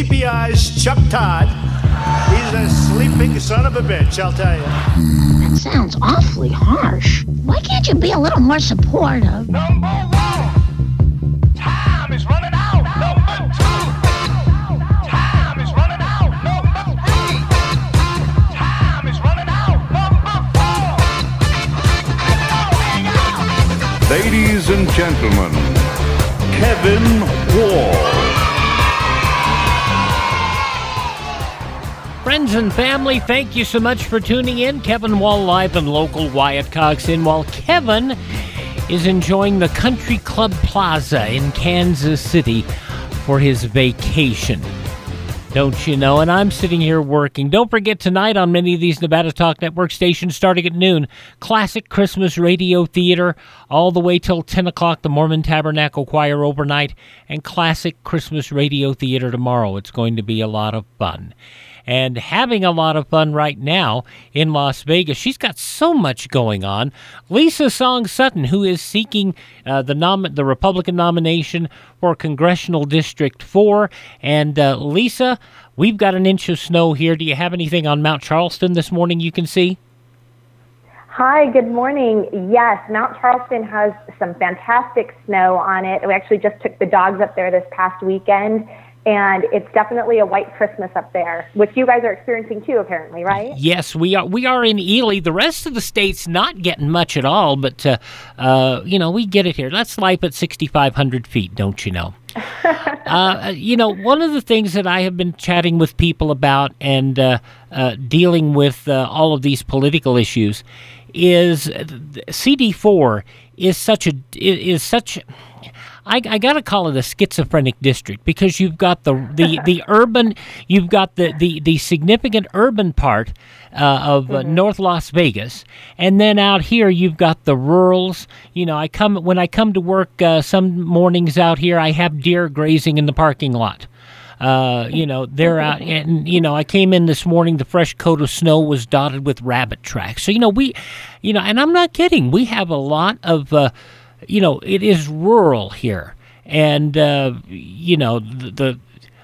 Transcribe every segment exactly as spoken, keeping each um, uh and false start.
sleepy eyes Chuck Todd. He's a sleeping son of a bitch, I'll tell you. That sounds awfully harsh. Why can't you be a little more supportive? Number one, time is running out. Number two, time is running out. Number three, time is running out. Number four. Ladies and gentlemen, Kevin Wall. Friends and family, thank you so much for tuning in. Kevin Wall live in local Wyatt Cox Inn while Kevin is enjoying the Country Club Plaza in Kansas City for his vacation. Don't you know? And I'm sitting here working. Don't forget tonight on many of these Nevada Talk Network stations starting at noon, Classic Christmas Radio Theater all the way till ten o'clock, the Mormon Tabernacle Choir overnight, and Classic Christmas Radio Theater tomorrow. It's going to be a lot of fun. And having a lot of fun right now in Las Vegas. She's got so much going on. Lisa Song Sutton, who is seeking uh, the nom- the Republican nomination for Congressional District four. And uh, Lisa, we've got an inch of snow here. Do you have anything on Mount Charleston this morning you can see? Hi, good morning. Yes, Mount Charleston has some fantastic snow on it. We actually just took the dogs up there this past weekend. And it's definitely a white Christmas up there, which you guys are experiencing too, apparently, right? Yes, we are. We are in Ely. The rest of the state's not getting much at all, but uh, uh, you know, we get it here. That's life at sixty-five hundred feet, don't you know? uh, you know, one of the things that I have been chatting with people about and uh, uh, dealing with uh, all of these political issues is C D four is such a is such. I, I got to call it a schizophrenic district because you've got the the, the urban, you've got the, the, the significant urban part uh, of uh, mm-hmm. North Las Vegas, and then out here you've got the rurals. You know, I come when I come to work uh, some mornings out here, I have deer grazing in the parking lot. Uh, you know, they're out, and you know, I came in this morning. The fresh coat of snow was dotted with rabbit tracks. So you know, we, you know, and I'm not kidding. We have a lot of. Uh, You know, it is rural here, and uh, you know the, the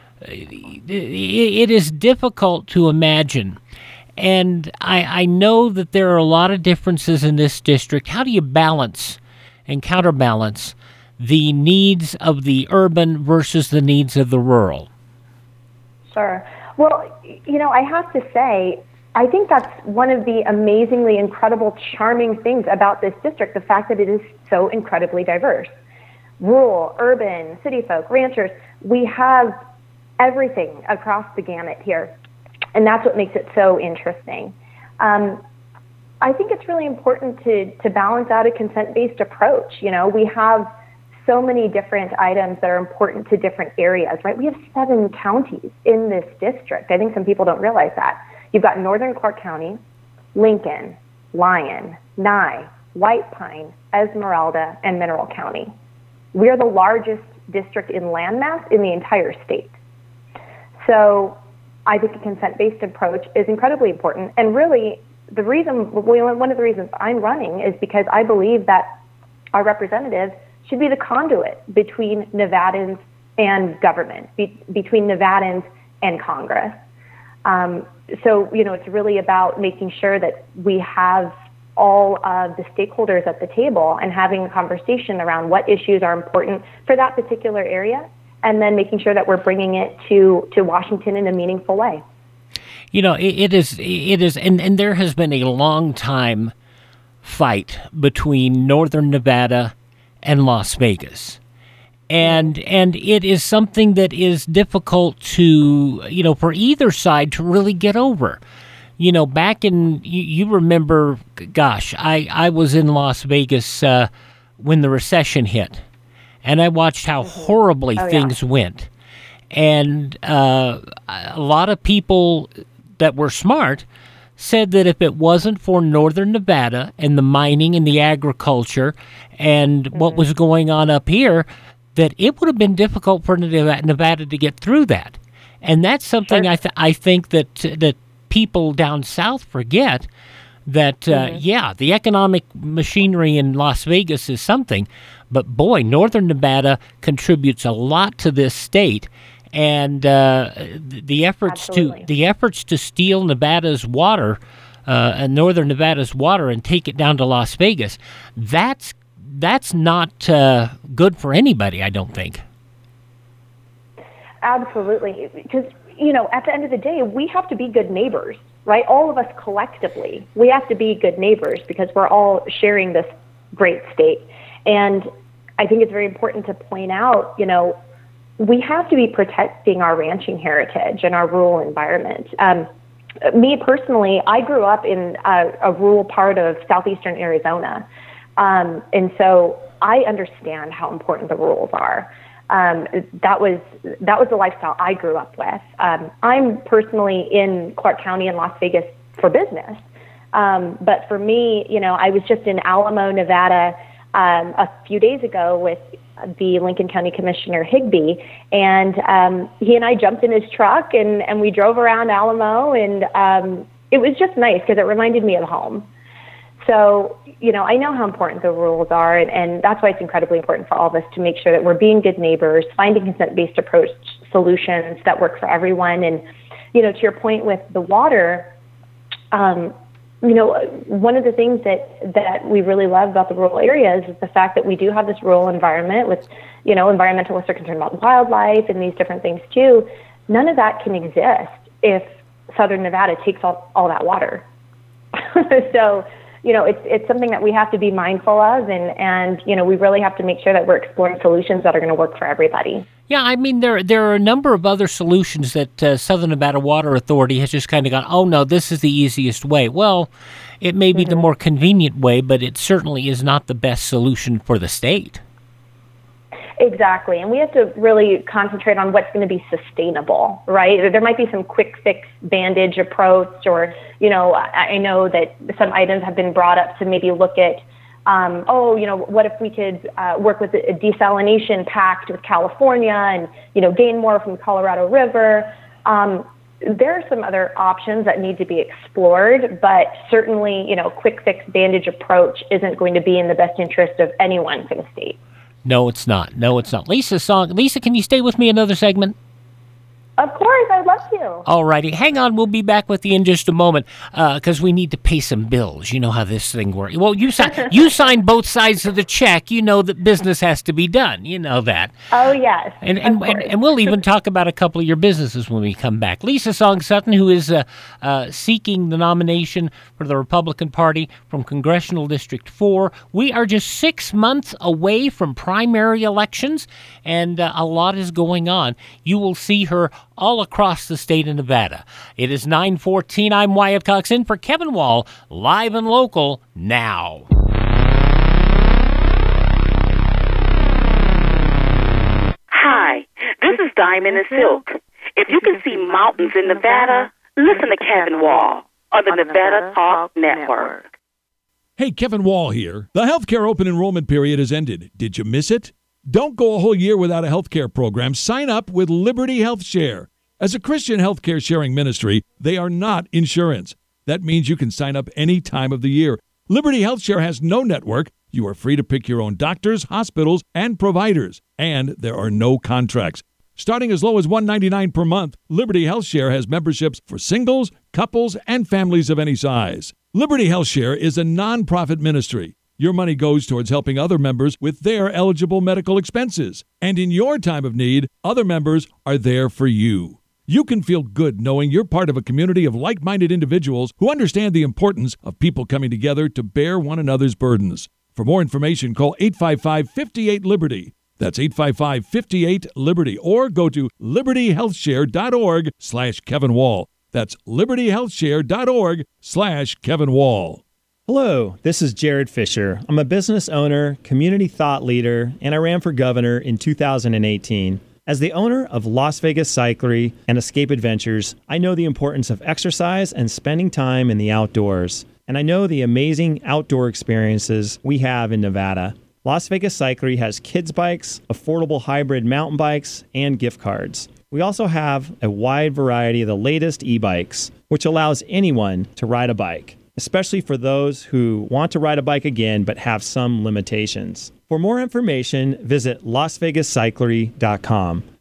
it, it is difficult to imagine. And I, I know that there are a lot of differences in this district. How do you balance and counterbalance the needs of the urban versus the needs of the rural? Sure. Well, you know, I have to say, I think that's one of the amazingly incredible, charming things about this district, the fact that it is so incredibly diverse. Rural, urban, city folk, ranchers, we have everything across the gamut here, and that's what makes it so interesting. Um, I think it's really important to, to balance out a consent-based approach. You know, we have so many different items that are important to different areas, right? We have seven counties in this district. I think some people don't realize that. You've got Northern Clark County, Lincoln, Lyon, Nye, White Pine, Esmeralda, and Mineral County. We are the largest district in landmass in the entire state. So I think a consent-based approach is incredibly important. And really, the reason, one of the reasons I'm running is because I believe that our representatives should be the conduit between Nevadans and government, be, between Nevadans and Congress. Um, so, you know, it's really about making sure that we have all of the stakeholders at the table and having a conversation around what issues are important for that particular area, and then making sure that we're bringing it to, to Washington in a meaningful way. You know, it, it is, it is, and, and there has been a long time fight between Northern Nevada and Las Vegas. And and it is something that is difficult to, you know, for either side to really get over. You know, back in, you, you remember, gosh, I, I was in Las Vegas uh, when the recession hit. And I watched how horribly oh, things yeah. went. And uh, a lot of people that were smart said that if it wasn't for Northern Nevada and the mining and the agriculture and mm-hmm. what was going on up here, that it would have been difficult for Nevada to get through that. And that's something sure. I th- I think that that people down south forget, that, uh, mm-hmm. yeah, the economic machinery in Las Vegas is something, but boy, Northern Nevada contributes a lot to this state. and uh, the efforts Absolutely. to the efforts to steal Nevada's water, uh, and northern Nevada's water, and take it down to Las Vegas. That's that's not uh, good for anybody, I don't think. Absolutely, because you know, at the end of the day, we have to be good neighbors, right? All of us collectively, we have to be good neighbors because we're all sharing this great state. And I think it's very important to point out, you know, we have to be protecting our ranching heritage and our rural environment. Um, me personally, I grew up in a, a rural part of southeastern Arizona. Um, and so I understand how important the rurals are. Um, that was that was the lifestyle I grew up with. Um, I'm personally in Clark County in Las Vegas for business. Um, but for me, you know, I was just in Alamo, Nevada, um, a few days ago with the Lincoln County Commissioner Higbee, and um, he and I jumped in his truck and, and we drove around Alamo, and um, it was just nice because it reminded me of home. So, you know, I know how important the rules are, and, and that's why it's incredibly important for all of us to make sure that we're being good neighbors, finding consent-based approach solutions that work for everyone. And, you know, to your point with the water, um, you know, one of the things that, that we really love about the rural areas is the fact that we do have this rural environment with, you know, environmentalists are concerned about wildlife and these different things too. None of that can exist if Southern Nevada takes all, all that water. So, you know, it's it's something that we have to be mindful of, and, and you know, we really have to make sure that we're exploring solutions that are going to work for everybody. Yeah, I mean, there there are a number of other solutions that uh, Southern Nevada Water Authority has just kind of gone, oh, no, this is the easiest way. Well, it may be mm-hmm. the more convenient way, but it certainly is not the best solution for the state. Exactly, and we have to really concentrate on what's going to be sustainable, right? There might be some quick fix bandage approach, or, you know, I, I know that some items have been brought up to maybe look at, um, oh, you know, what if we could uh, work with a desalination pact with California and, you know, gain more from the Colorado River. Um, there are some other options that need to be explored, but certainly, you know, quick fix bandage approach isn't going to be in the best interest of anyone for the state. No, it's not. No, it's not. Lisa, song. Lisa, can you stay with me another segment? Of course, I'd love to. All righty. Hang on. We'll be back with you in just a moment because uh, we need to pay some bills. You know how this thing works. Well, you, si- you signed both sides of the check. You know that business has to be done. You know that. Oh, yes. And and, and, and we'll even talk about a couple of your businesses when we come back. Lisa Song Sutton, who is uh, uh, seeking the nomination for the Republican Party from Congressional District four. We are just six months away from primary elections, and uh, a lot is going on. You will see her all across the state of Nevada. It is nine fourteen. I'm Wyatt Cox in for Kevin Wall, live and local now. Hi, this is Diamond and Silk. If you can see mountains in Nevada, listen to Kevin Wall on the Nevada Talk Network. Hey, Kevin Wall here. The healthcare open enrollment period has ended. Did you miss it? Don't go a whole year without a healthcare program. Sign up with Liberty Health Share. As a Christian healthcare sharing ministry, they are not insurance. That means you can sign up any time of the year. Liberty Health Share has no network. You are free to pick your own doctors, hospitals, and providers. And there are no contracts. Starting as low as one dollar and ninety-nine cents per month, Liberty Health Share has memberships for singles, couples, and families of any size. Liberty Health Share is a nonprofit ministry. Your money goes towards helping other members with their eligible medical expenses. And in your time of need, other members are there for you. You can feel good knowing you're part of a community of like-minded individuals who understand the importance of people coming together to bear one another's burdens. For more information, call eight five five, five eight, Liberty. That's eight five five, five eight, Liberty. Or go to libertyhealthshare.org slash Kevin Wall. That's libertyhealthshare.org slash Kevin Wall. Hello, this is Jared Fisher. I'm a business owner, community thought leader, and I ran for governor in two thousand eighteen. As the owner of Las Vegas Cyclery and Escape Adventures, I know the importance of exercise and spending time in the outdoors. And I know the amazing outdoor experiences we have in Nevada. Las Vegas Cyclery has kids bikes, affordable hybrid mountain bikes, and gift cards. We also have a wide variety of the latest e-bikes, which allows anyone to ride a bike, especially for those who want to ride a bike again but have some limitations. For more information, visit las vegas cyclery dot com.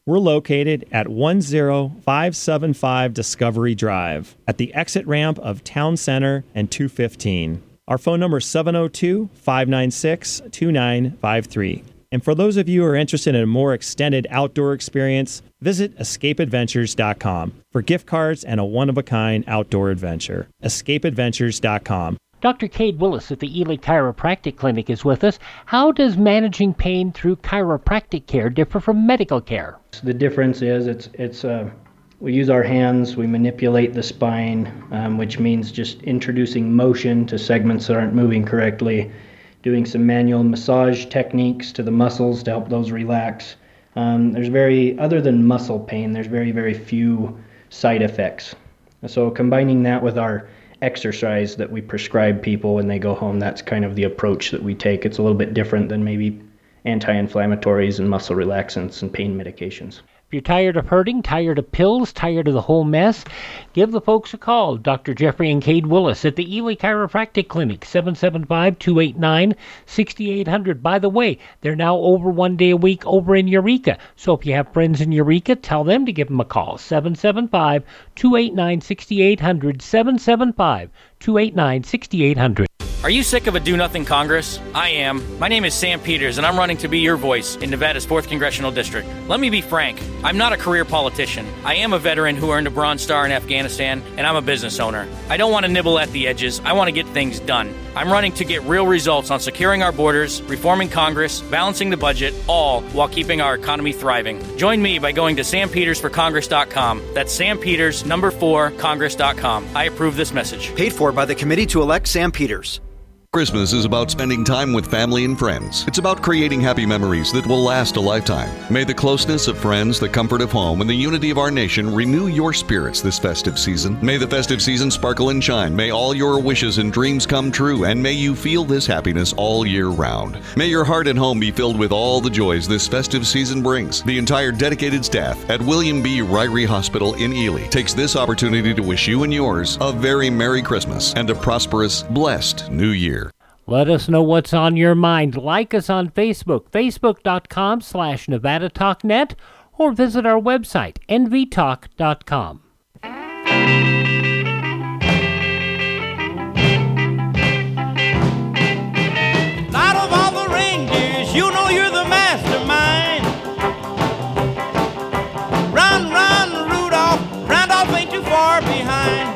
We're located at one zero five seven five Discovery Drive at the exit ramp of Town Center and two fifteen. Our phone number is seven oh two, five nine six, two nine five three. And for those of you who are interested in a more extended outdoor experience, visit escape adventures dot com for gift cards and a one-of-a-kind outdoor adventure. escape adventures dot com. Doctor Cade Willis at the Ely Chiropractic Clinic is with us. How does managing pain through chiropractic care differ from medical care? The difference is it's it's uh, we use our hands, we manipulate the spine, um, which means just introducing motion to segments that aren't moving correctly, doing some manual massage techniques to the muscles to help those relax. Um, there's very, other than muscle pain, there's very, very few side effects. So combining that with our exercise that we prescribe people when they go home, that's kind of the approach that we take. It's a little bit different than maybe anti-inflammatories and muscle relaxants and pain medications. If you're tired of hurting, tired of pills, tired of the whole mess, give the folks a call. Doctor Jeffrey and Cade Willis at the Ely Chiropractic Clinic, seven seven five, two eight nine, six eight zero zero. By the way, they're now over one day a week over in Eureka. So if you have friends in Eureka, tell them to give them a call. seven seven five, two eight nine, six eight zero zero. seven seven five, two eight nine, six eight zero zero. Are you sick of a do-nothing Congress? I am. My name is Sam Peters, and I'm running to be your voice in Nevada's fourth Congressional District. Let me be frank. I'm not a career politician. I am a veteran who earned a Bronze Star in Afghanistan, and I'm a business owner. I don't want to nibble at the edges. I want to get things done. I'm running to get real results on securing our borders, reforming Congress, balancing the budget, all while keeping our economy thriving. Join me by going to sam peters for congress dot com. That's Sam Peters, number four, congress dot com. I approve this message. Paid for by the Committee to Elect Sam Peters. Christmas is about spending time with family and friends. It's about creating happy memories that will last a lifetime. May the closeness of friends, the comfort of home, and the unity of our nation renew your spirits this festive season. May the festive season sparkle and shine. May all your wishes and dreams come true, and may you feel this happiness all year round. May your heart and home be filled with all the joys this festive season brings. The entire dedicated staff at William B. Ryrie Hospital in Ely takes this opportunity to wish you and yours a very Merry Christmas and a prosperous, blessed New Year. Let us know what's on your mind. Like us on Facebook, facebook.com slash Nevada Talk Net, or visit our website, n v talk dot com. Out of all the reindeers, you know you're the mastermind. Run, run, Rudolph, Randolph ain't too far behind.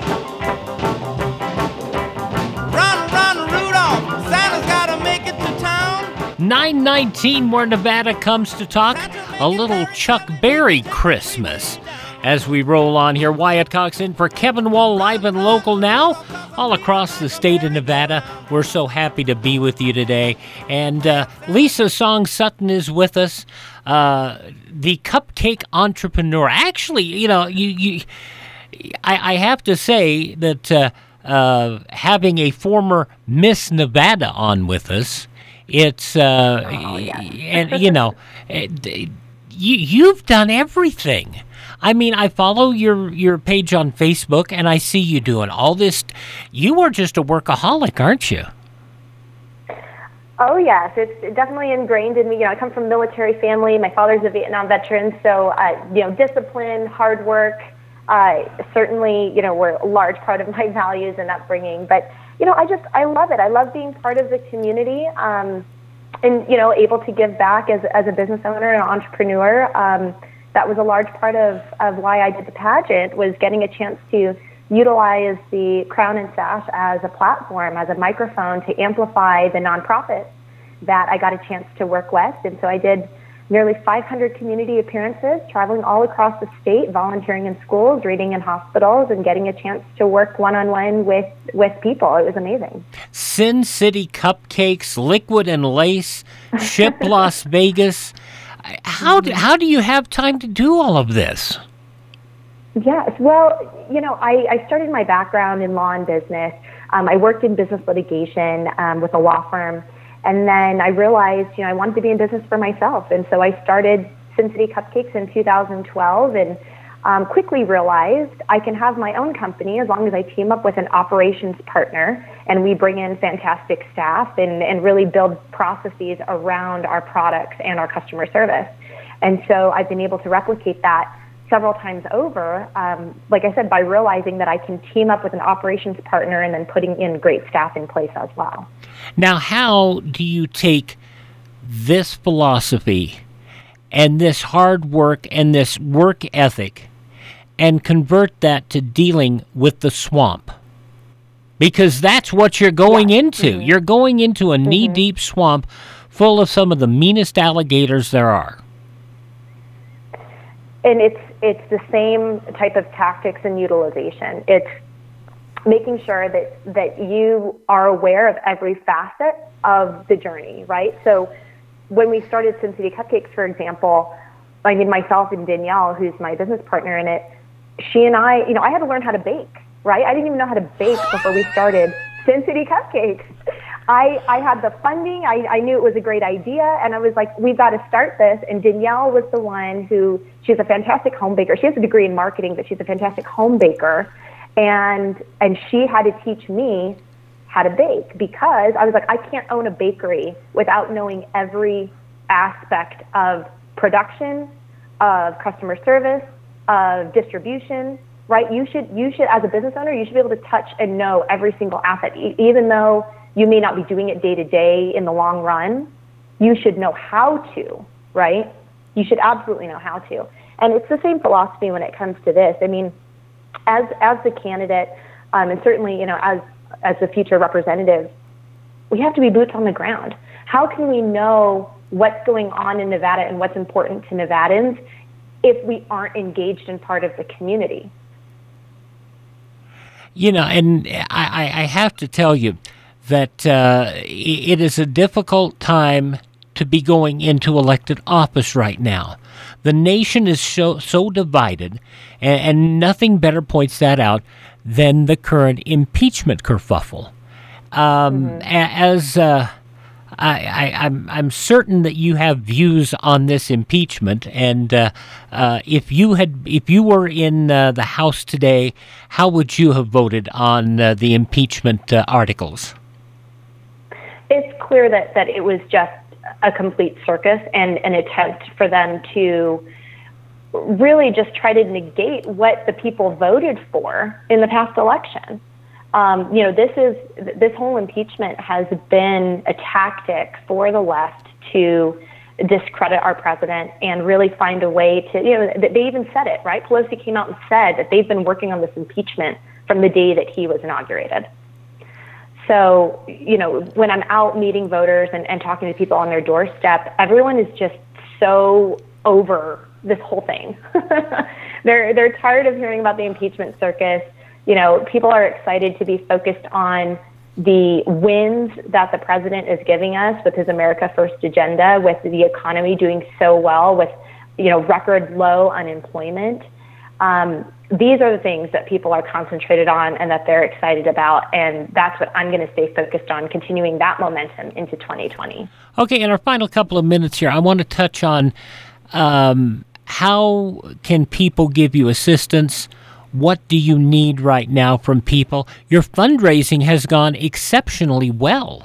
nine nineteen, where Nevada comes to talk a little Chuck Berry Christmas. As we roll on here, Wyatt Cox in for Kevin Wall, live and local now, all across the state of Nevada. We're so happy to be with you today. And uh, Lisa Song Sutton is with us, uh, the cupcake entrepreneur. Actually, you know, you, you, I, I have to say that uh, uh, having a former Miss Nevada on with us, It's, uh, oh, yeah. and you know, you, you've done everything. I mean, I follow your, your page on Facebook, and I see you doing all this. You are just a workaholic, aren't you? Oh, yes. It's definitely ingrained in me. You know, I come from a military family. My father's a Vietnam veteran, so, uh, you know, discipline, hard work, uh, certainly, you know, were a large part of my values and upbringing. But you know, I just, I love it. I love being part of the community um, and, you know, able to give back as, as a business owner and an entrepreneur. Um, that was a large part of, of why I did the pageant, was getting a chance to utilize the Crown and Sash as a platform, as a microphone to amplify the nonprofits that I got a chance to work with. And so I did nearly five hundred community appearances, traveling all across the state, volunteering in schools, reading in hospitals, and getting a chance to work one-on-one with, with people. It was amazing. Sin City Cupcakes, Liquid and Lace, Ship Las Vegas. How do, how do you have time to do all of this? Yes, well, you know, I, I started my background in law and business. Um, I worked in business litigation um, with a law firm. And then I realized, you know, I wanted to be in business for myself. And so I started Sin City Cupcakes in two thousand twelve and um, quickly realized I can have my own company as long as I team up with an operations partner and we bring in fantastic staff and, and really build processes around our products and our customer service. And so I've been able to replicate that several times over, um, like I said, by realizing that I can team up with an operations partner and then putting in great staff in place as well. Now, how do you take this philosophy and this hard work and this work ethic and convert that to dealing with the swamp? Because that's what you're going yeah. into. Mm-hmm. You're going into a mm-hmm. knee-deep swamp full of some of the meanest alligators there are. And it's it's the same type of tactics and utilization. It's making sure that, that you are aware of every facet of the journey, right? So when we started Sin City Cupcakes, for example, I mean, myself and Danielle, who's my business partner in it, she and I, you know, I had to learn how to bake, right? I didn't even know how to bake before we started Sin City Cupcakes. I, I had the funding, I, I knew it was a great idea, and I was like, we've got to start this. And Danielle was the one who, she's a fantastic home baker. She has a degree in marketing, but she's a fantastic home baker. And and she had to teach me how to bake, because I was like, I can't own a bakery without knowing every aspect of production, of customer service, of distribution, right? You should, you should, as a business owner, you should be able to touch and know every single asset, e- even though you may not be doing it day to day in the long run. You should know how to, right? You should absolutely know how to. And it's the same philosophy when it comes to this. I mean, as as the candidate, um, and certainly, you know, as as the future representative, we have to be boots on the ground. How can we know what's going on in Nevada and what's important to Nevadans if we aren't engaged in part of the community? You know, and I, I have to tell you that uh, it is a difficult time to be going into elected office right now. The nation is so, so divided, and, and nothing better points that out than the current impeachment kerfuffle. Um, mm-hmm. As uh, I, I, I'm, I'm certain that you have views on this impeachment, and uh, uh, if you had, if you were in uh, the House today, how would you have voted on uh, the impeachment uh, articles? It's clear that, that it was just a complete circus and an attempt for them to really just try to negate what the people voted for in the past election. Um, you know, this is this whole impeachment has been a tactic for the left to discredit our president and really find a way to, you know, they even said it, right? Pelosi came out and said that they've been working on this impeachment from the day that he was inaugurated. So, you know, when I'm out meeting voters and, and talking to people on their doorstep, everyone is just so over this whole thing. they're they're tired of hearing about the impeachment circus. You know, people are excited to be focused on the wins that the president is giving us with his America First agenda, with the economy doing so well, with, you know, record low unemployment. Um, these are the things that people are concentrated on and that they're excited about, and that's what I'm going to stay focused on, continuing that momentum into twenty twenty. Okay, in our final couple of minutes here, I want to touch on um, how can people give you assistance? What do you need right now from people? Your fundraising has gone exceptionally well.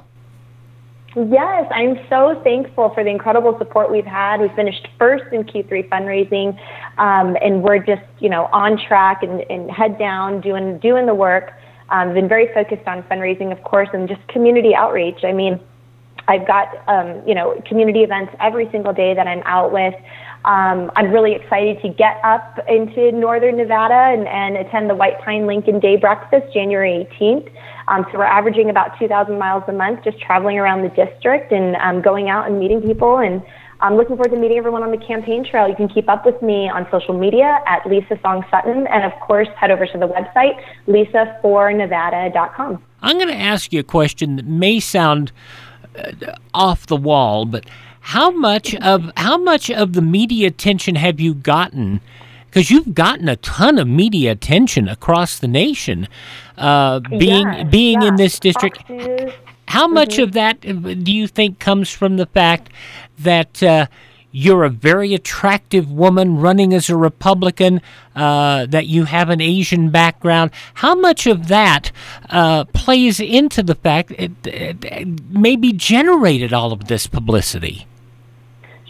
Yes, I'm so thankful for the incredible support we've had. We finished first in Q three fundraising, um, and we're just, you know, on track and, and head down doing doing the work. Um, been very focused on fundraising, of course, and just community outreach. I mean, I've got, um, you know, community events every single day that I'm out with. Um, I'm really excited to get up into northern Nevada and, and attend the White Pine Lincoln Day Breakfast January eighteenth. Um, so we're averaging about two thousand miles a month just traveling around the district and um, going out and meeting people. And I'm looking forward to meeting everyone on the campaign trail. You can keep up with me on social media at Lisa Song Sutton. And, of course, head over to the website, lisa for nevada dot com. I'm going to ask you a question that may sound uh, off the wall, but how much of how much of the media attention have you gotten? Because you've gotten a ton of media attention across the nation, uh, being yes, being yes. in this district. How much mm-hmm. of that do you think comes from the fact that uh, you're a very attractive woman running as a Republican, uh, that you have an Asian background? How much of that uh, plays into the fact it, it, it maybe generated all of this publicity?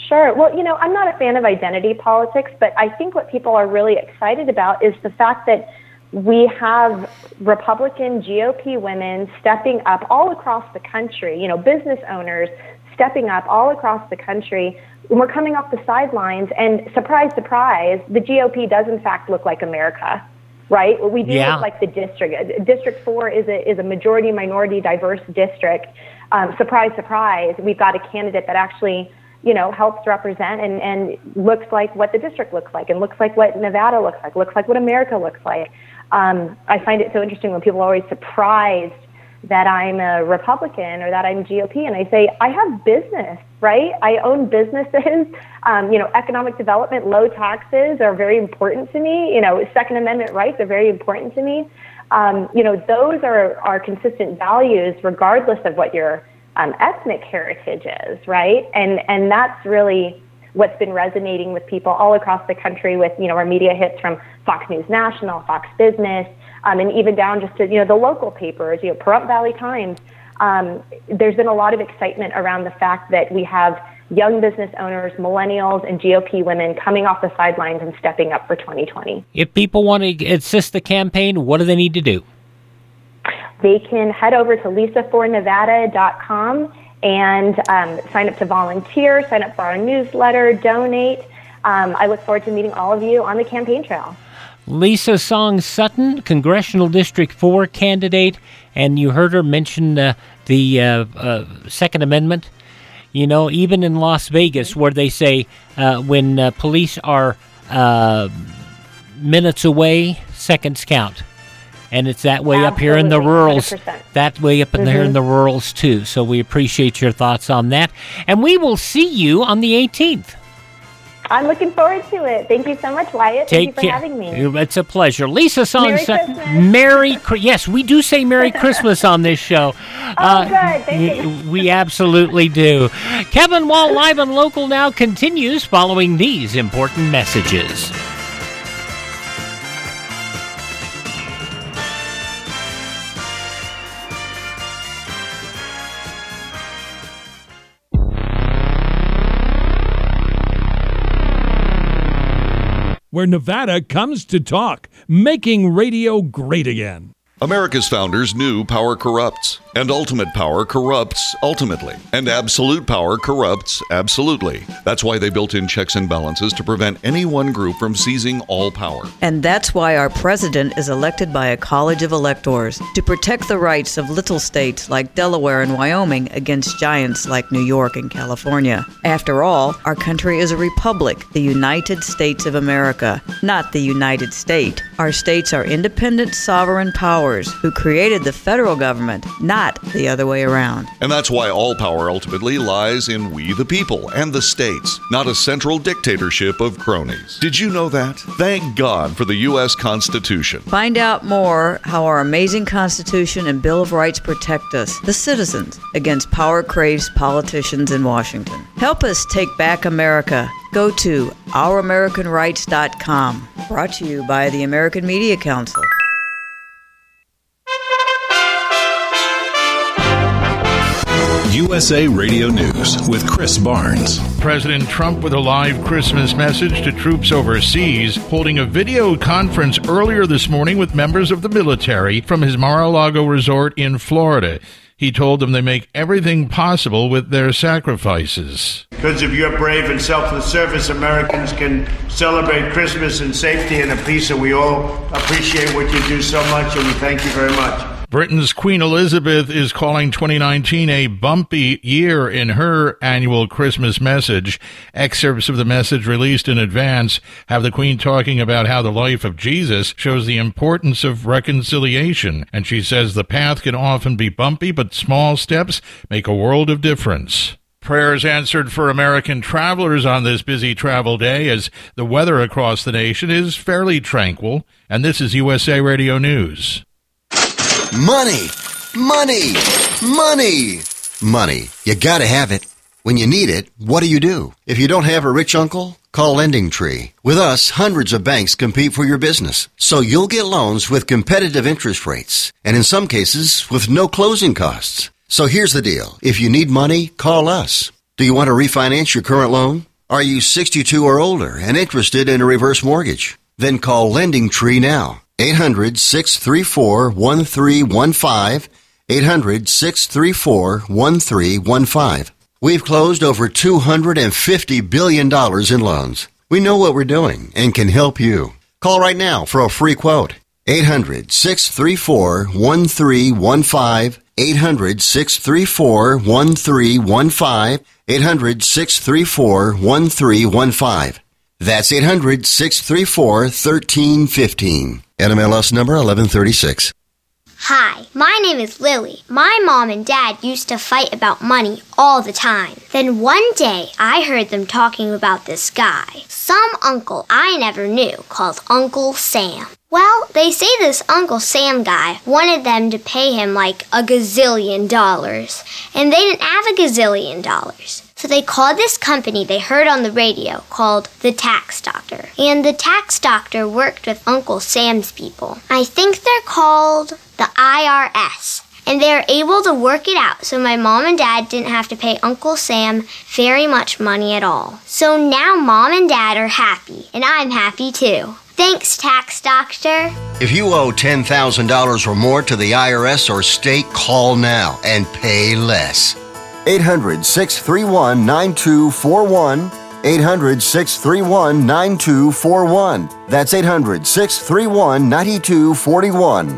Sure. Well, you know, I'm not a fan of identity politics, but I think what people are really excited about is the fact that we have Republican G O P women stepping up all across the country, you know, business owners stepping up all across the country. We're coming off the sidelines, and surprise, surprise, the G O P does in fact look like America, right? We do Yeah. look like the district. District four is a, is a majority, minority, diverse district. Um, surprise, surprise, we've got a candidate that actually, you know, helps represent and, and looks like what the district looks like and looks like what Nevada looks like, looks like what America looks like. Um, I find it so interesting when people are always surprised that I'm a Republican or that I'm G O P, and I say, I have business, right? I own businesses. Um, you know, economic development, low taxes are very important to me. You know, Second Amendment rights are very important to me. Um, you know, those are, are consistent values regardless of what your um, ethnic heritage is, right? And and that's really what's been resonating with people all across the country with, you know, our media hits from Fox News National, Fox Business, um, and even down just to, you know, the local papers, you know, Pahrump Valley Times. Um, there's been a lot of excitement around the fact that we have young business owners, millennials, and G O P women coming off the sidelines and stepping up for twenty twenty. If people want to assist the campaign, what do they need to do? They can head over to lisa for nevada dot com and um, sign up to volunteer, sign up for our newsletter, donate. Um, I look forward to meeting all of you on the campaign trail. Lisa Song Sutton, Congressional District four candidate, and you heard her mention uh, the uh, uh, Second Amendment. You know, even in Las Vegas, where they say uh, when uh, police are uh, minutes away, seconds count. And it's that way Absolutely. Up here in the rurals, one hundred percent. That way up in mm-hmm. there in the rurals, too. So we appreciate your thoughts on that. And we will see you on the eighteenth. I'm looking forward to it. Thank you so much, Wyatt. Take Thank you for care. having me. It's a pleasure. Lisa Song Merry Sutton. Christmas. Merry Yes, we do say Merry Christmas on this show. Oh, uh, good. Thank you. We absolutely do. Kevin Wall Live and Local Now continues following these important messages. Where Nevada comes to talk, making radio great again. America's founders knew power corrupts, and ultimate power corrupts ultimately, and absolute power corrupts absolutely. That's why they built in checks and balances to prevent any one group from seizing all power. And that's why our president is elected by a college of electors to protect the rights of little states like Delaware and Wyoming against giants like New York and California. After all, our country is a republic, the United States of America, not the United State. Our states are independent, sovereign powers who created the federal government, not the other way around. And that's why all power ultimately lies in we the people and the states, not a central dictatorship of cronies. Did you know that? Thank God for the U S Constitution. Find out more how our amazing Constitution and Bill of Rights protect us, the citizens, against power-crazed politicians in Washington. Help us take back America. Go to our american rights dot com. Brought to you by the American Media Council. U S A Radio News with Chris Barnes. President Trump with a live Christmas message to troops overseas, holding a video conference earlier this morning with members of the military from his Mar-a-Lago resort in Florida. He told them they make everything possible with their sacrifices. Because of your brave and selfless service, Americans can celebrate Christmas in safety and in peace, and we all appreciate what you do so much, and we thank you very much. Britain's Queen Elizabeth is calling twenty nineteen a bumpy year in her annual Christmas message. Excerpts of the message released in advance have the Queen talking about how the life of Jesus shows the importance of reconciliation, and she says the path can often be bumpy, but small steps make a world of difference. Prayers answered for American travelers on this busy travel day as the weather across the nation is fairly tranquil, and this is U S A Radio News. Money, money, money, money. You gotta have it. When you need it, what do you do? If you don't have a rich uncle, call Lending Tree. With us, hundreds of banks compete for your business. So you'll get loans with competitive interest rates, and in some cases, with no closing costs. So here's the deal. If you need money, call us. Do you want to refinance your current loan? Are you sixty-two or older and interested in a reverse mortgage? Then call Lending Tree now. eight hundred, six three four, one three one five. eight hundred, six three four, one three one five. We've closed over two hundred fifty billion dollars in loans. We know what we're doing and can help you. Call right now for a free quote. eight hundred, six three four, one three one five. eight hundred, six three four, one three one five. eight hundred, six three four, one three one five. That's eight hundred, six three four, one three one five. N M L S number eleven thirty-six. Hi, my name is Lily. My mom and dad used to fight about money all the time. Then one day, I heard them talking about this guy, some uncle I never knew, called Uncle Sam. Well, they say this Uncle Sam guy wanted them to pay him like a gazillion dollars, and they didn't have a gazillion dollars. So they called this company they heard on the radio called the Tax Doctor. And the Tax Doctor worked with Uncle Sam's people. I think they're called the I R S. And they were able to work it out so my mom and dad didn't have to pay Uncle Sam very much money at all. So now mom and dad are happy, and I'm happy too. Thanks, Tax Doctor. If you owe ten thousand dollars or more to the I R S or state, call now and pay less. eight hundred, six three one, nine two four one. eight hundred, six three one, nine two four one. That's eight hundred, six three one, nine two four one.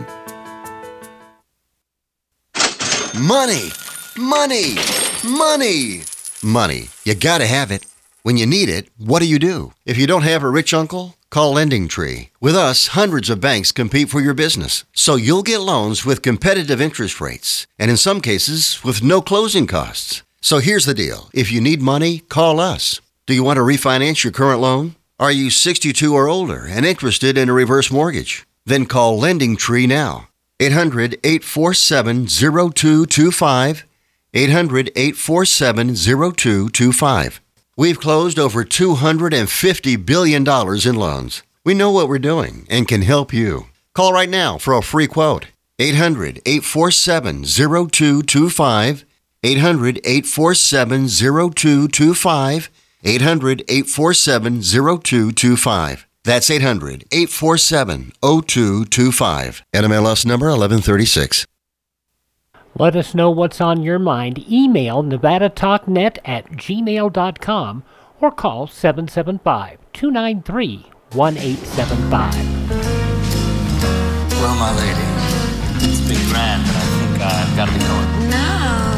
Money, money, money, money. You gotta have it. When you need it, what do you do? If you don't have a rich uncle, call Lending Tree. With us, hundreds of banks compete for your business, so you'll get loans with competitive interest rates, and in some cases, with no closing costs. So here's the deal. If you need money, call us. Do you want to refinance your current loan? Are you sixty-two or older and interested in a reverse mortgage? Then call Lending Tree now. eight hundred, eight four seven, zero two two five. eight hundred, eight four seven, zero two two five. We've closed over two hundred fifty billion dollars in loans. We know what we're doing and can help you. Call right now for a free quote. eight hundred, eight four seven, zero two two five. eight hundred, eight four seven, zero two two five. eight hundred, eight four seven, zero two two five. That's eight hundred, eight four seven, zero two two five. N M L S number eleven thirty-six. Let us know what's on your mind. Email nevada talk net at gmail dot com or call seven seven five, two nine three, one eight seven five. Well, my lady, it's been grand, but I think I've got to be going. No.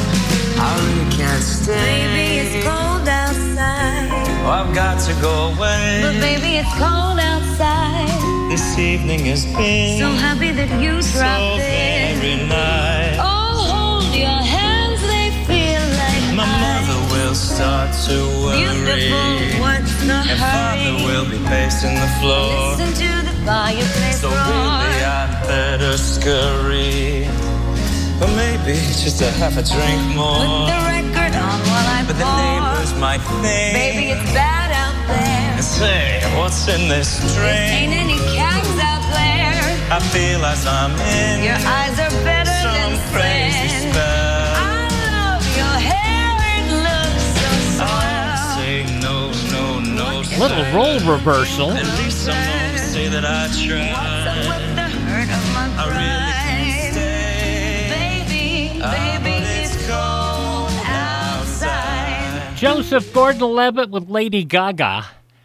I really can't stay. Baby, it's cold outside. Oh, I've got to go away. But baby, it's cold outside. This evening has been So happy that you so dropped in. very nice. Oh, hold your hands, they feel like My ice. mother will start to worry. Beautiful, what's the And hurry? father will be pacing the floor. Listen to the fireplace So roar. really I'd better scurry. Or maybe just a half a drink more. Put the record on while I But the pour. neighbors might think. Baby, it's bad out there. And say, what's in this There ain't drink? any cabs out there. I feel as I'm in Your eyes are better some than crazy sin. spell. I love your hair, it looks so I swell. say no, no, no. Little role reversal. At least I'm going to say that I tried. With the hurt of my I really can't stay. Baby, Ah, baby, but it's cold outside. Joseph Gordon-Levitt with Lady Gaga.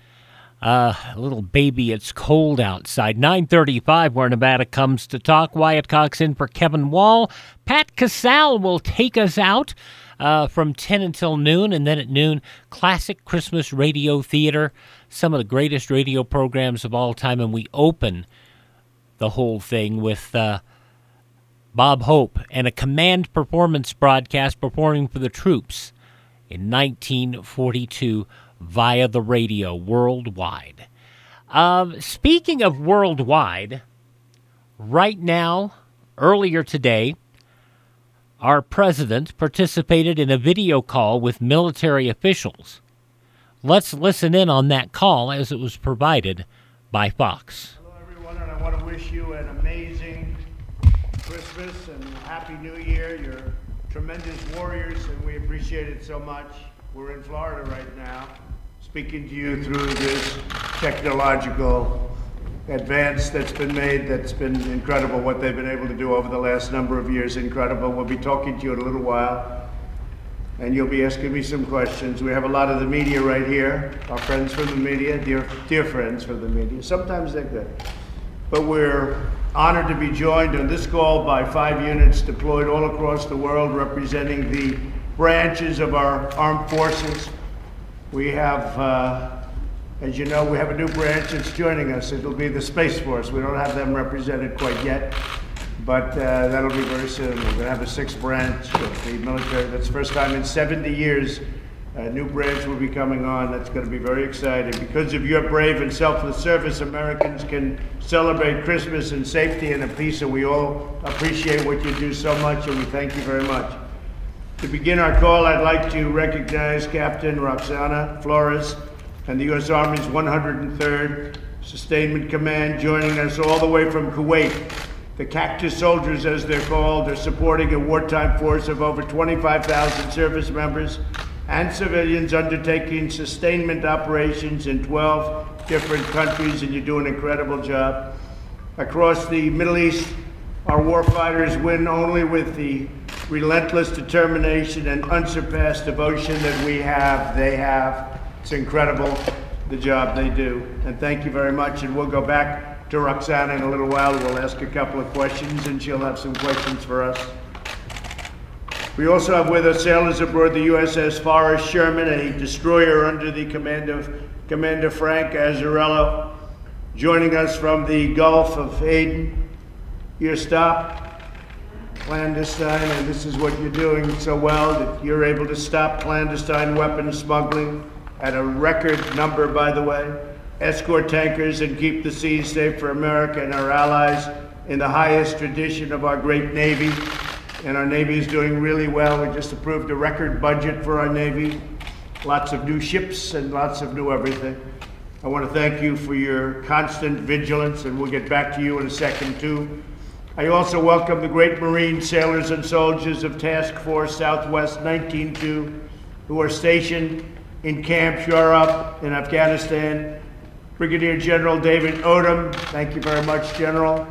Uh, little baby, it's cold outside. nine thirty-five, where Nevada comes to talk. Wyatt Cox in for Kevin Wall. Pat Casale will take us out uh, from ten until noon, and then at noon, classic Christmas radio theater. Some of the greatest radio programs of all time, and we open the whole thing with uh, Bob Hope and a command performance broadcast performing for the troops in nineteen forty-two via the radio worldwide. Um, speaking of worldwide, right now, earlier today, our president participated in a video call with military officials. Let's listen in on that call as it was provided by Fox. Hello, everyone, and I want to wish you an amazing Christmas and Happy New Year. You're tremendous warriors, and we appreciate it so much. We're in Florida right now, speaking to you through this technological advance that's been made. That's been incredible what they've been able to do over the last number of years. Incredible. We'll be talking to you in a little while, and you'll be asking me some questions. We have a lot of the media right here, our friends from the media, dear, dear friends from the media. Sometimes they're good. But we're honored to be joined on this call by five units deployed all across the world representing the branches of our armed forces. We have, uh, as you know, we have a new branch that's joining us. It'll be the Space Force. We don't have them represented quite yet, but uh, that'll be very soon. We're going to have a sixth branch of the military. That's the first time in seventy years a new branch will be coming on. That's going to be very exciting. Because of your brave and selfless service, Americans can celebrate Christmas in safety and in peace, and we all appreciate what you do so much, and we thank you very much. To begin our call, I'd like to recognize Captain Roxana Flores and the U S Army's one hundred third Sustainment Command, joining us all the way from Kuwait. The Cactus Soldiers, as they're called, are supporting a wartime force of over twenty-five thousand service members and civilians undertaking sustainment operations in twelve different countries, and you do an incredible job. Across the Middle East, our warfighters win only with the relentless determination and unsurpassed devotion that we have, they have. It's incredible, the job they do. And thank you very much, and we'll go back to Roxana in a little while. We'll ask a couple of questions, and she'll have some questions for us. We also have with us sailors aboard the U S S Forrest Sherman, a destroyer under the command of Commander Frank Azzarello, joining us from the Gulf of Aden. You're stopped clandestine, and this is what you're doing so well, that you're able to stop clandestine weapons smuggling at a record number, by the way, escort tankers and keep the seas safe for America and our allies in the highest tradition of our great Navy. And our Navy is doing really well. We just approved a record budget for our Navy. Lots of new ships and lots of new everything. I want to thank you for your constant vigilance, and we'll get back to you in a second, too. I also welcome the great Marine sailors and soldiers of Task Force Southwest nineteen two, who are stationed in Camp Shoreup in Afghanistan. Brigadier General David Odom, thank you very much, General.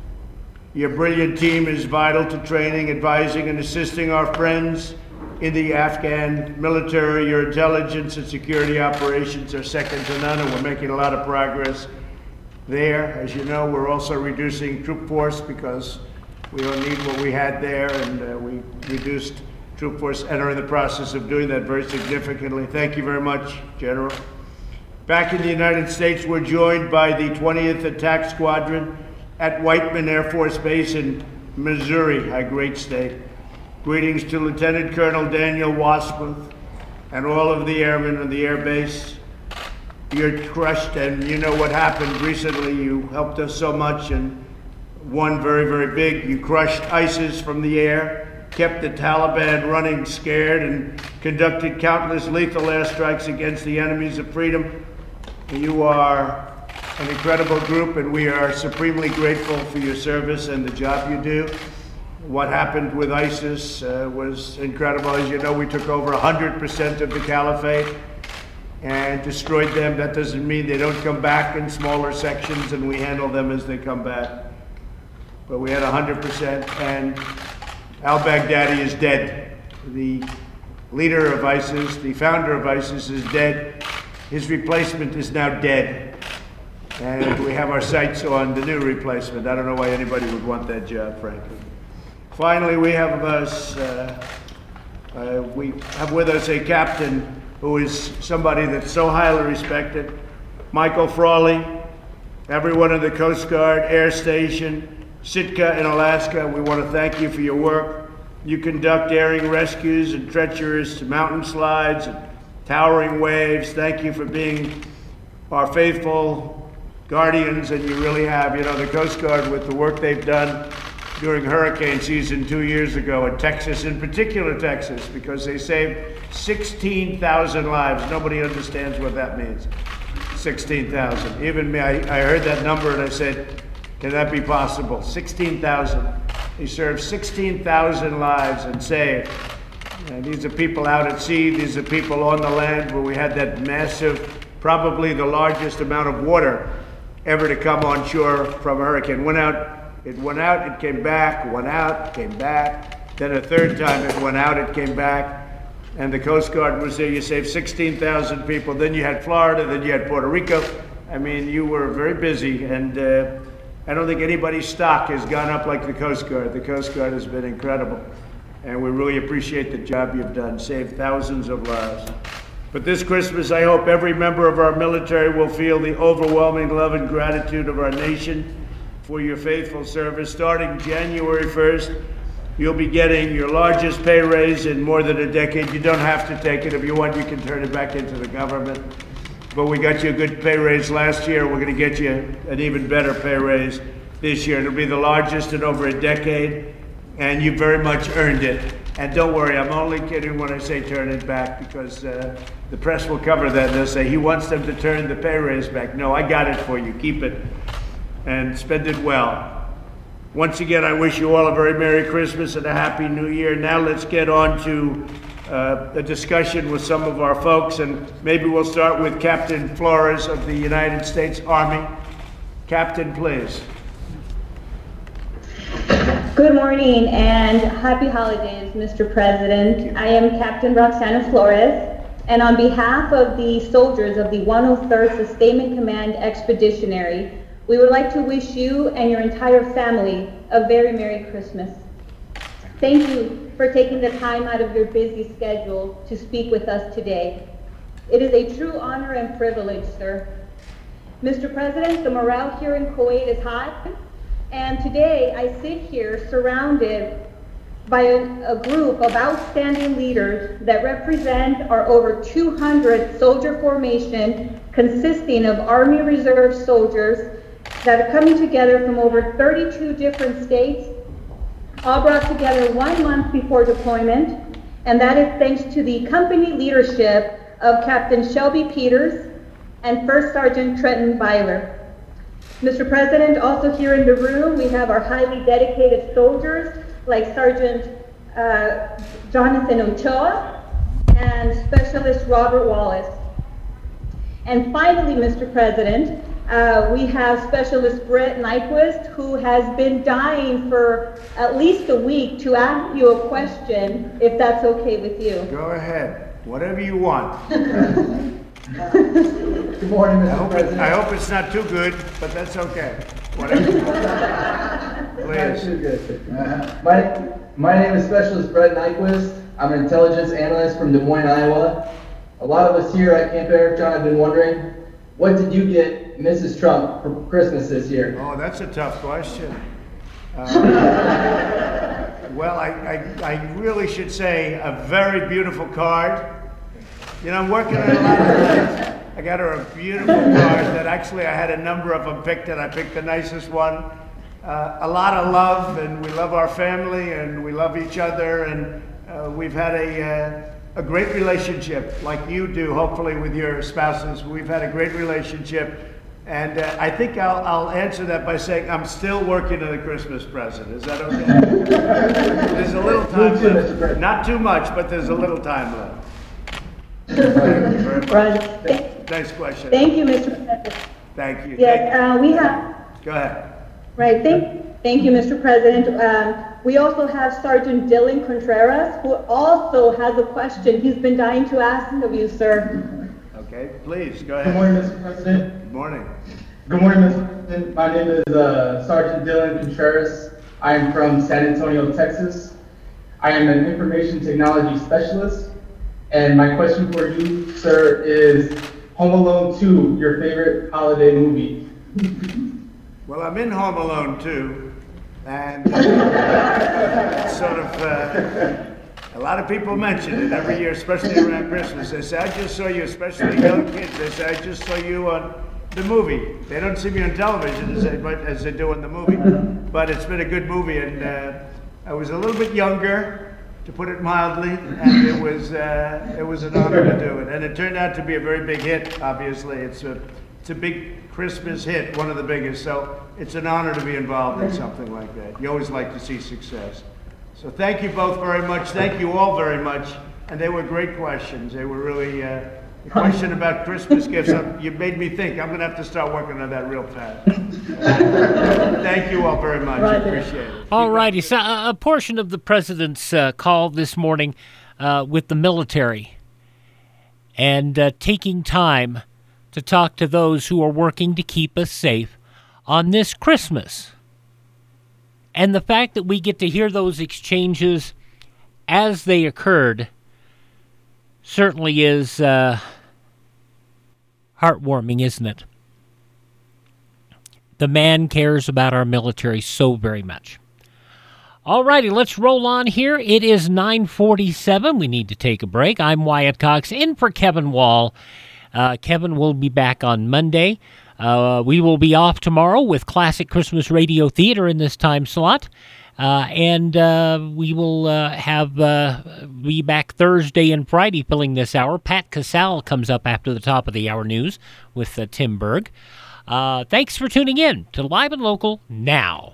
Your brilliant team is vital to training, advising, and assisting our friends in the Afghan military. Your intelligence and security operations are second to none, and we're making a lot of progress there. As you know, we're also reducing troop force because we don't need what we had there, and uh, we reduced troop force and are in the process of doing that very significantly. Thank you very much, General. Back in the United States, we're joined by the twentieth Attack Squadron at Whiteman Air Force Base in Missouri, a great state. Greetings to Lieutenant Colonel Daniel Wasmuth and all of the airmen on the air base. You're crushed, and you know what happened recently. You helped us so much, and one very, very big. You crushed ISIS from the air, kept the Taliban running scared, and conducted countless lethal airstrikes against the enemies of freedom. You are an incredible group, and we are supremely grateful for your service and the job you do. What happened with ISIS uh, was incredible. As you know, we took over one hundred percent of the caliphate and destroyed them. That doesn't mean they don't come back in smaller sections, and we handle them as they come back. But we had one hundred percent, and al-Baghdadi is dead. The leader of ISIS, the founder of ISIS, is dead. His replacement is now dead. And we have our sights on the new replacement. I don't know why anybody would want that job, frankly. Finally, we have us, uh, uh, we have with us a captain who is somebody that's so highly respected, Michael Frawley, everyone in the Coast Guard Air Station, Sitka in Alaska. We want to thank you for your work. You conduct daring rescues and treacherous mountain slides and towering waves. Thank you for being our faithful guardians, and you really have. You know, the Coast Guard, with the work they've done during hurricane season two years ago in Texas, in particular Texas, because they saved sixteen thousand lives. Nobody understands what that means, sixteen thousand. Even me, I, I heard that number and I said, can that be possible? sixteen thousand. He served sixteen thousand lives and saved. And these are people out at sea. These are people on the land where we had that massive probably the largest amount of water ever to come on shore from a hurricane. Went out, it went out, it came back, went out, came back. Then a third time it went out, it came back. And the Coast Guard was there. You saved sixteen thousand people. Then you had Florida, then you had Puerto Rico. I mean, you were very busy, and uh, I don't think anybody's stock has gone up like the Coast Guard. The Coast Guard has been incredible, and we really appreciate the job you've done, saved thousands of lives. But this Christmas, I hope every member of our military will feel the overwhelming love and gratitude of our nation for your faithful service. Starting January first, you'll be getting your largest pay raise in more than a decade. You don't have to take it. If you want, you can turn it back into the government. But we got you a good pay raise last year. We're going to get you an even better pay raise this year. It'll be the largest in over a decade, and you very much earned it. And don't worry, I'm only kidding when I say turn it back, because uh, the press will cover that. They'll say he wants them to turn the pay raise back. No, I got it for you. Keep it and spend it well. Once again, I wish you all a very Merry Christmas and a Happy New Year. Now let's get on to uh, a discussion with some of our folks, and maybe we'll start with Captain Flores of the United States Army. Captain, please. Good morning and happy holidays, Mister President. I am Captain Roxana Flores, and on behalf of the soldiers of the one oh third Sustainment Command Expeditionary, we would like to wish you and your entire family a very Merry Christmas. Thank you for taking the time out of your busy schedule to speak with us today. It is a true honor and privilege, sir. Mister President, the morale here in Kuwait is high, and today I sit here surrounded by a, a group of outstanding leaders that represent our over two hundred soldier formation consisting of Army Reserve soldiers that are coming together from over thirty-two different states, all brought together one month before deployment, and that is thanks to the company leadership of Captain Shelby Peters and First Sergeant Trenton Byler. Mister President, also here in the room, we have our highly dedicated soldiers like Sergeant uh, Jonathan Ochoa and Specialist Robert Wallace. And finally, Mister President, uh, we have Specialist Brett Nyquist, who has been dying for at least a week to ask you a question, if that's okay with you. Go ahead, whatever you want. Good morning, Mister I hope, it, President. I hope it's not too good, but that's okay. Whatever you want. Please. Not too good. Uh, my, my name is Specialist Brett Nyquist. I'm an intelligence analyst from Des Moines, Iowa. A lot of us here at Camp Erickson have been wondering, what did you get Missus Trump for Christmas this year? Oh, that's a tough question. Uh, well, I, I, I really should say a very beautiful card. You know, I'm working on a lot of things. I got her a beautiful card that actually I had a number of them picked, and I picked the nicest one. Uh, a lot of love, and we love our family, and we love each other, and uh, we've had a, uh, a great relationship, like you do, hopefully, with your spouses. We've had a great relationship, and uh, I think I'll, I'll answer that by saying I'm still working on a Christmas present. Is that okay? There's a little time left. Not too much, but there's a little time left. Right. Nice question. Thank you, Mister President. Thank you. Yes, uh, we have. Go ahead. Right. Thank, thank you, Mister President. Um, we also have Sergeant Dylan Contreras, who also has a question he's been dying to ask of you, sir. Okay, please go ahead. Good morning, Mister President. Good morning. Good morning, Mister President. My name is uh, Sergeant Dylan Contreras. I am from San Antonio, Texas. I am an information technology specialist. And my question for you, sir, is Home Alone two, your favorite holiday movie? Well, I'm in Home Alone two, and uh, sort of, uh, a lot of people mention it every year, especially around Christmas. They say, I just saw you, especially young kids, they say, I just saw you on the movie. They don't see me on television as they, as they do in the movie, but it's been a good movie, and uh, I was a little bit younger, to put it mildly, and it was uh, it was an honor to do it, and it turned out to be a very big hit. Obviously, it's a it's a big Christmas hit, one of the biggest. So it's an honor to be involved in something like that. You always like to see success. So thank you both very much. Thank you all very much, and they were great questions. They were really uh, The question about Christmas gifts, uh, you made me think. I'm going to have to start working on that real fast. Thank you all very much. I appreciate it. All righty. So uh, a portion of the president's uh, call this morning uh, with the military and uh, taking time to talk to those who are working to keep us safe on this Christmas. And the fact that we get to hear those exchanges as they occurred certainly is uh, heartwarming, isn't it? The man cares about our military so very much. All righty, let's roll on here. It is nine forty-seven. We need to take a break. I'm Wyatt Cox, in for Kevin Wall. Uh, Kevin will be back on Monday. Uh, we will be off tomorrow with Classic Christmas Radio Theater in this time slot. Uh, and uh, we will uh, have uh, be back Thursday and Friday filling this hour. Pat Casale comes up after the top of the hour news with uh, Tim Berg. Uh, thanks for tuning in to Live and Local Now.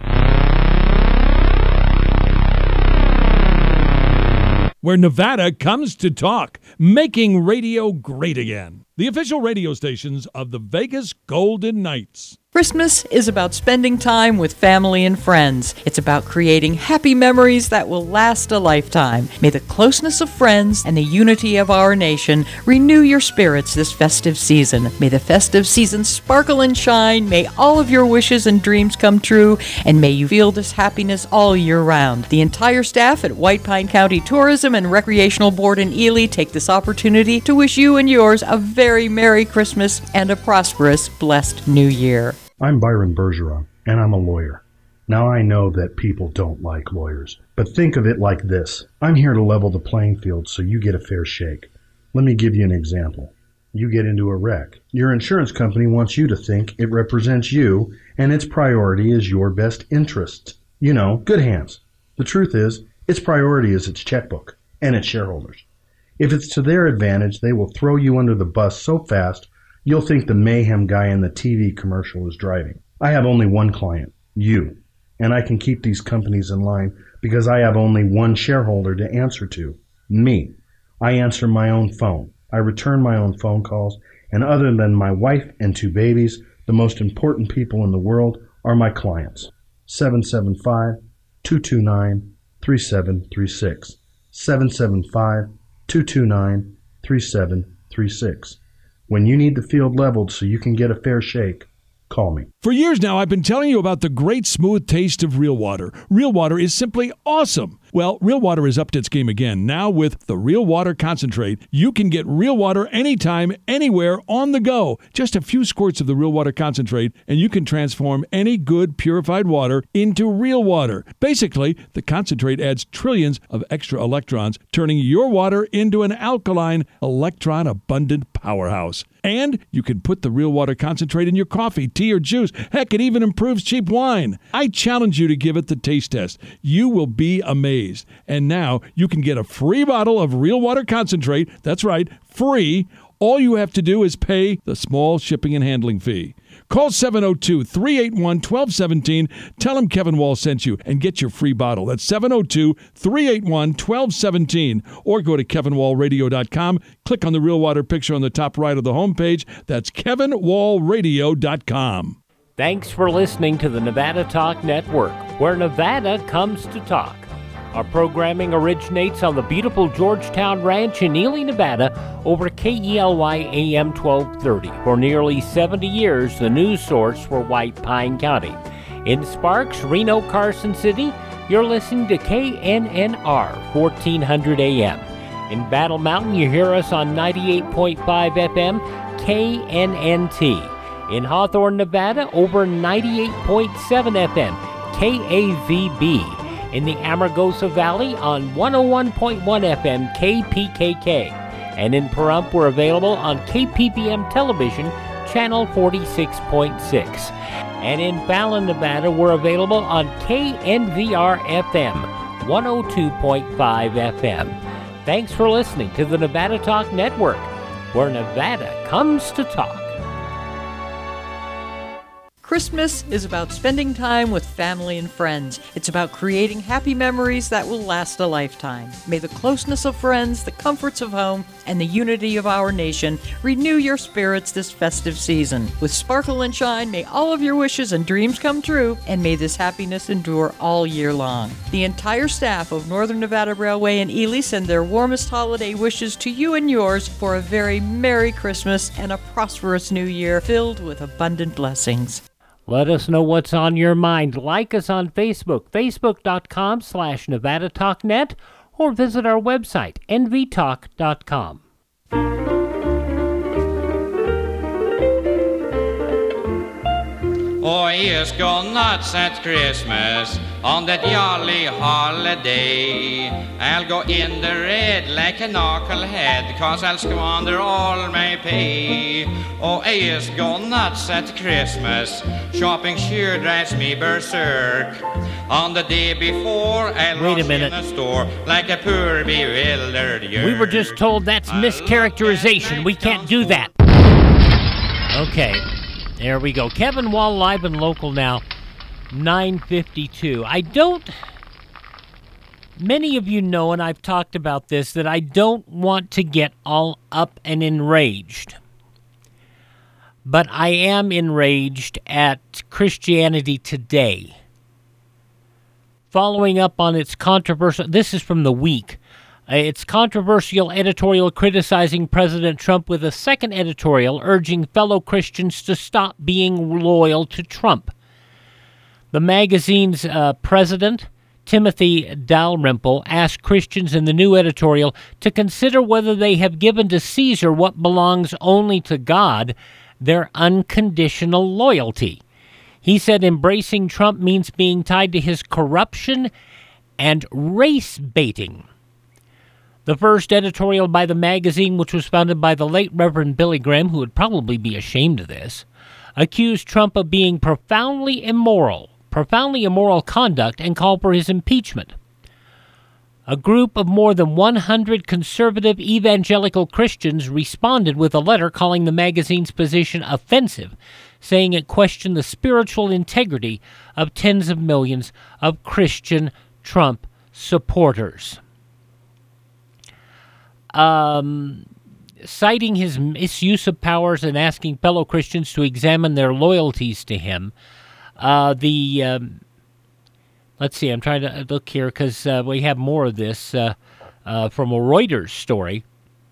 Where Nevada comes to talk, making radio great again. The official radio stations of the Vegas Golden Knights. Christmas is about spending time with family and friends. It's about creating happy memories that will last a lifetime. May the closeness of friends and the unity of our nation renew your spirits this festive season. May the festive season sparkle and shine. May all of your wishes and dreams come true, and may you feel this happiness all year round. The entire staff at White Pine County Tourism and Recreational Board in Ely take this opportunity to wish you and yours a very Merry Christmas and a prosperous, blessed New Year. I'm Byron Bergeron, and I'm a lawyer. Now I know that people don't like lawyers, but think of it like this. I'm here to level the playing field so you get a fair shake. Let me give you an example. You get into a wreck. Your insurance company wants you to think it represents you, and its priority is your best interest. You know, good hands. The truth is, its priority is its checkbook and its shareholders. If it's to their advantage, they will throw you under the bus so fast, you'll think the mayhem guy in the T V commercial is driving. I have only one client, you, and I can keep these companies in line because I have only one shareholder to answer to, me. I answer my own phone. I return my own phone calls, and other than my wife and two babies, the most important people in the world are my clients. seven seven five, two two nine, three seven three six. seven seven five, two two nine, three seven three six. When you need the field leveled so you can get a fair shake, call me. For years now, I've been telling you about the great smooth taste of Real Water. Real Water is simply awesome. Well, Real Water is upped its game again. Now with the Real Water Concentrate, you can get Real Water anytime, anywhere, on the go. Just a few squirts of the Real Water Concentrate, and you can transform any good purified water into real water. Basically, the concentrate adds trillions of extra electrons, turning your water into an alkaline, electron-abundant powerhouse. And you can put the Real Water Concentrate in your coffee, tea, or juice. Heck, it even improves cheap wine. I challenge you to give it the taste test. You will be amazed. And now you can get a free bottle of Real Water Concentrate. That's right, free. All you have to do is pay the small shipping and handling fee. Call seven oh two, three eight one, one two one seven. Tell them Kevin Wall sent you and get your free bottle. That's seven oh two, three eight one, one two one seven. Or go to kevin wall radio dot com. Click on the Real Water picture on the top right of the homepage. That's kevin wall radio dot com. Thanks for listening to the Nevada Talk Network, where Nevada comes to talk. Our programming originates on the beautiful Georgetown Ranch in Ely, Nevada, over K E L Y A M twelve thirty. For nearly seventy years, the news source for White Pine County. In Sparks, Reno, Carson City, you're listening to K N N R, fourteen hundred A M. In Battle Mountain, you hear us on ninety-eight point five F M, K N N T. In Hawthorne, Nevada, over ninety-eight point seven F M, K A V B. In the Amargosa Valley on one oh one point one F M, K P K K. And in Pahrump, we're available on K P B M Television, Channel forty-six point six. And in Fallon, Nevada, we're available on K N V R F M, one oh two point five F M. Thanks for listening to the Nevada Talk Network, where Nevada comes to talk. Christmas is about spending time with family and friends. It's about creating happy memories that will last a lifetime. May the closeness of friends, the comforts of home, and the unity of our nation renew your spirits this festive season. With sparkle and shine, may all of your wishes and dreams come true, and may this happiness endure all year long. The entire staff of Northern Nevada Railway and Ely send their warmest holiday wishes to you and yours for a very Merry Christmas and a prosperous New Year filled with abundant blessings. Let us know what's on your mind. Like us on Facebook, facebook.com slash Nevada Talk Net, or visit our website, n v talk dot com. Oh, yes, go nuts at Christmas on that jolly holiday. I'll go in the red like a knucklehead, cause I'll squander all my pay. Oh, yes, go nuts at Christmas. Shopping sure drives me berserk. On the day before, I'll Wait a rush minute. in the store like a poor bewildered yerk. We were just told that's mischaracterization. We can't do that. Okay, there we go. Kevin Wall, live and local now, nine fifty-two. I don't... Many of you know, and I've talked about this, that I don't want to get all up and enraged. But I am enraged at Christianity Today. Following up on its controversial... This is from The Week. Uh, its controversial editorial criticizing President Trump with a second editorial urging fellow Christians to stop being loyal to Trump. The magazine's uh, president, Timothy Dalrymple, asked Christians in the new editorial to consider whether they have given to Caesar what belongs only to God, their unconditional loyalty. He said embracing Trump means being tied to his corruption and race baiting. The first editorial by the magazine, which was founded by the late Reverend Billy Graham, who would probably be ashamed of this, accused Trump of being profoundly immoral, profoundly immoral conduct, and called for his impeachment. A group of more than one hundred conservative evangelical Christians responded with a letter calling the magazine's position offensive, saying it questioned the spiritual integrity of tens of millions of Christian Trump supporters. Um, citing his misuse of powers and asking fellow Christians to examine their loyalties to him, uh, the, um, let's see, I'm trying to look here because uh, we have more of this uh, uh, from a Reuters story,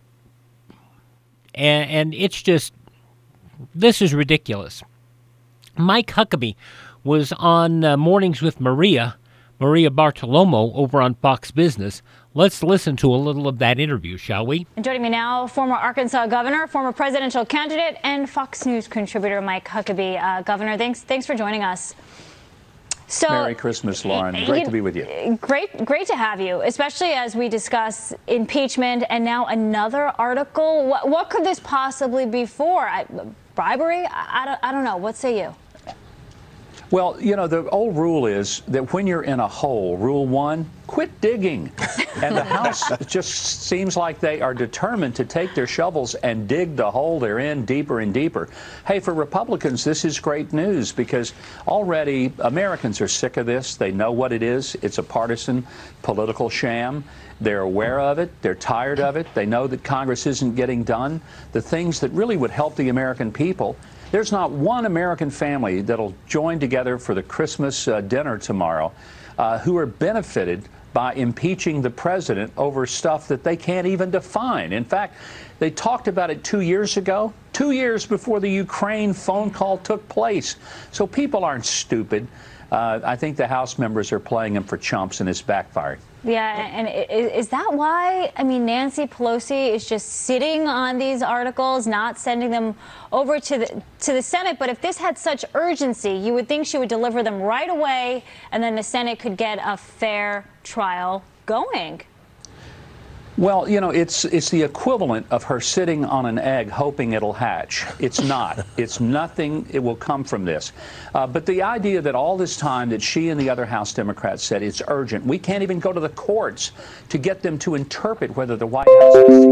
and, and it's just, this is ridiculous. Mike Huckabee was on uh, Mornings with Maria, Maria Bartiromo, over on Fox Business. Let's listen to a little of that interview, shall we? And joining me now, former Arkansas governor, former presidential candidate, and Fox News contributor Mike Huckabee. Uh, Governor, thanks, thanks for joining us. So, Merry Christmas, Lauren. Great you, to be with you. Great, great to have you, especially as we discuss impeachment and now another article. What, what could this possibly be for? I, bribery? I, I, don't, I don't know. What say you? Well, you know, the old rule is that when you're in a hole, rule one, quit digging. And the House just seems like they are determined to take their shovels and dig the hole they're in deeper and deeper. Hey, for Republicans, this is great news because already Americans are sick of this. They know what it is. It's a partisan political sham. They're aware of it. They're tired of it. They know that Congress isn't getting done the things that really would help the American people. There's not one American family that'll join together for the Christmas uh, dinner tomorrow uh, who are benefited by impeaching the president over stuff that they can't even define. In fact, they talked about it two years ago, two years before the Ukraine phone call took place. So people aren't stupid. Uh, I think the House members are playing him for chumps, and it's backfiring. Yeah, and is that why, I mean, Nancy Pelosi is just sitting on these articles, not sending them over to the to the Senate? But if this had such urgency, you would think she would deliver them right away, and then the Senate could get a fair trial going. Well, you know, it's it's the equivalent of her sitting on an egg hoping it'll hatch. It's not. It's nothing. It will come from this. Uh, but the idea that all this time that she and the other House Democrats said it's urgent, we can't even go to the courts to get them to interpret whether the White House has to give up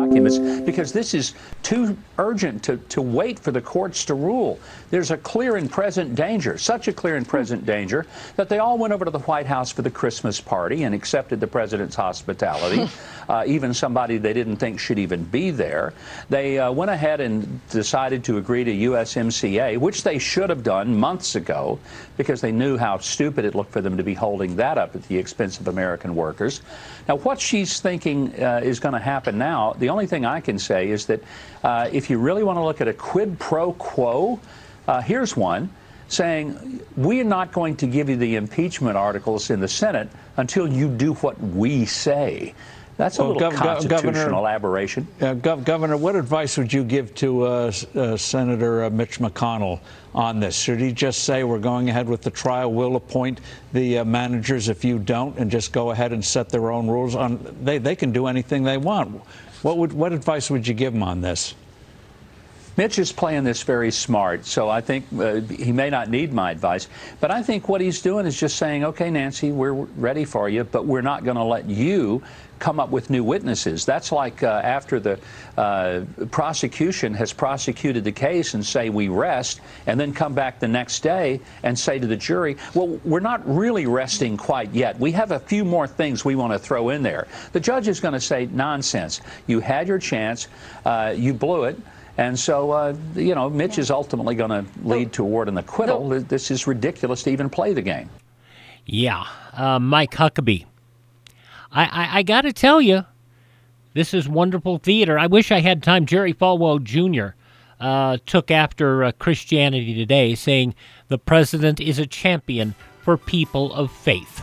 documents because this is too urgent to, to wait for the courts to rule. There's a clear and present danger, such a clear and present danger, that they all went over to the White House for the Christmas party and accepted the president's hospitality, uh, even somebody they didn't think should even be there. They uh, went ahead and decided to agree to U S M C A, which they should have done months ago because they knew how stupid it looked for them to be holding that up at the expense of American workers. Now, what she's thinking uh, is going to happen now, the only thing I can say is that uh, if you really want to look at a quid pro quo, uh, here's one saying, we are not going to give you the impeachment articles in the Senate until you do what we say. That's a well, little Gov- constitutional Governor, aberration. Uh, Gov- Governor, what advice would you give to uh, uh, Senator uh, Mitch McConnell on this? Should he just say, we're going ahead with the trial, we'll appoint the uh, managers if you don't, and just go ahead and set their own rules? On They, they can do anything they want. What, would, what advice would you give him on this? Mitch is playing this very smart, so I think uh, he may not need my advice. But I think what he's doing is just saying, okay, Nancy, we're ready for you, but we're not going to let you come up with new witnesses. That's like uh, after the uh, prosecution has prosecuted the case and say we rest, and then come back the next day and say to the jury, well, we're not really resting quite yet. We have a few more things we want to throw in there. The judge is going to say, nonsense. You had your chance. Uh, you blew it. And so, uh, you know, Mitch is ultimately going to lead toward an acquittal. This is ridiculous to even play the game. Yeah, uh, Mike Huckabee. I, I, I got to tell you, this is wonderful theater. I wish I had time. Jerry Falwell Junior Uh, took after uh, Christianity Today, saying the president is a champion for people of faith.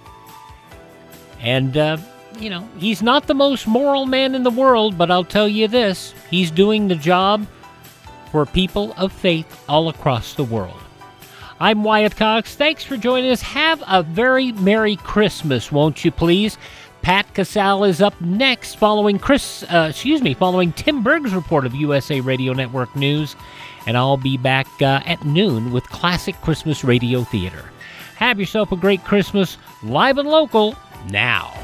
And, uh, you know, he's not the most moral man in the world, but I'll tell you this, he's doing the job for people of faith all across the world. I'm Wyatt Cox. Thanks for joining us. Have a very Merry Christmas, won't you please? Pat Casale is up next following Chris, uh, excuse me, following Tim Berg's report of U S A Radio Network News. And I'll be back uh, at noon with Classic Christmas Radio Theater. Have yourself a great Christmas, live and local, now.